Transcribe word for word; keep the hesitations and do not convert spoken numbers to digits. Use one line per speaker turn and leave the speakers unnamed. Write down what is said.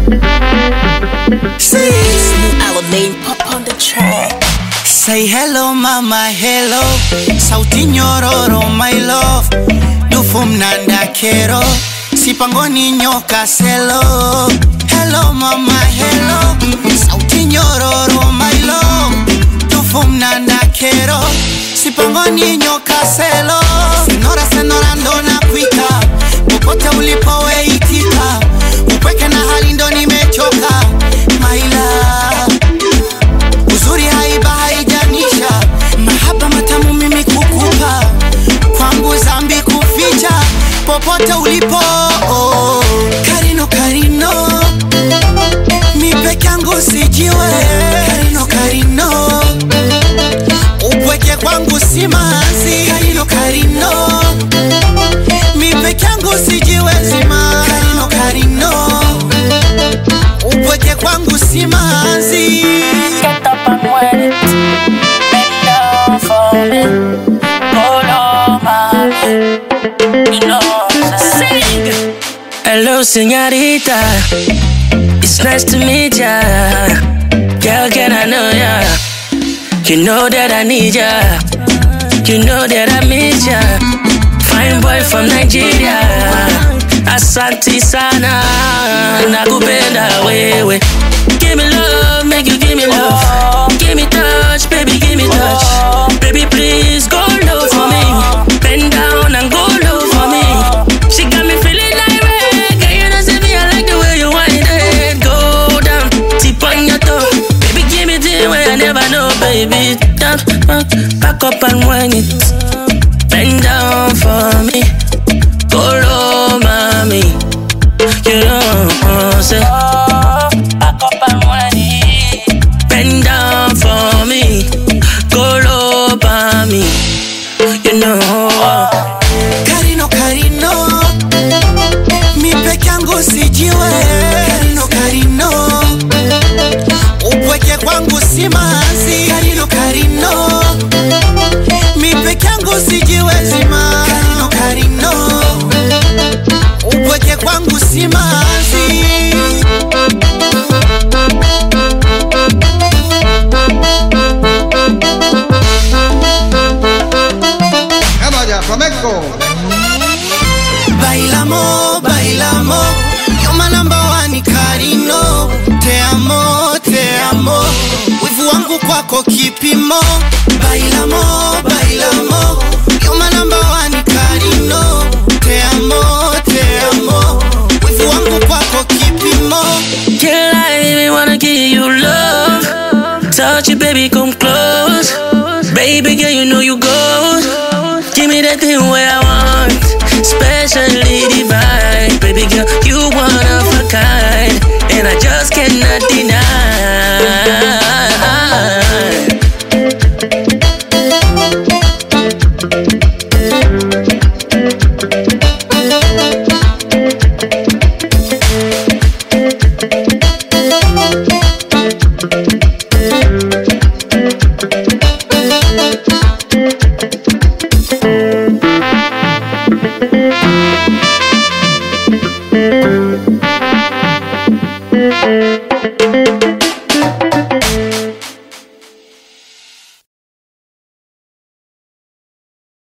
Pop on the track.
Say hello mama, hello. Sauti nyororo my love. Dufu mnanda kero. Sipangoni nyoka selo. Hello mama, hello. Sauti nyororo my love. Dufu mnanda kero. Sipangoni nyoka selo. Senora senora ndo na kuita. Popote ulipo we itika. Upweke na hali ndo nimechoka. My love. Uzuri haiba haijanisha. Mahaba matamu mimi kukupa. Kwangu zambi kuficha. Popote ulipo oh. Karino karino. Mi peke yangu sijiwe. Karino karino. Upweke kwangu simanzi. Karino karino. Mi peke yangu sijiwe zima. Karino karino. Upweke kwangu simanzi.
Get up and wet it. Bend down for me. Hold on, mommy. You know sing.
Hello, señorita. It's nice to meet ya. Girl, can I know ya? You know that I need ya. You know that I miss ya. Fine boy from Nigeria. Asante sana. Nakupenda wewe. Give me love, make you give me love. Give me touch, baby, give me touch. Baby, please go low for me. Bend down and go low for me. She got me feeling like red. Girl, you know, see me, I like the way you wind it. Go down, tip on your toe. Baby, give me the way I never know, baby. Down, back, back up and wind it. Bend down for me. Go low, mommy. You know, say.
Back up and wind it.
Bend down for me. Go low by me. You know.
Karino karino. Mi peke yangu sijiwe. Karino karino. Upweke kwangu simanzi. Karino karino. Mi peke yangu sijiwe zima. Karino karino. Upweke kwangu simanzi.
Flamenco.
Bailamo, bailamo. You're my number one, Karino. Te amo, te amo. Wivu wangu kwako kipimo. Bailamo, bailamo. You're my number one, Karino. Te amo, te amo. Wivu wangu kwako kipimo.
Can't lie, baby, wanna give you love. Touch you, baby, come close. Baby girl, you know you go. Give me that thing where I want, specially divine. Baby girl, you one of a kind, and I just cannot deny.
Thank you.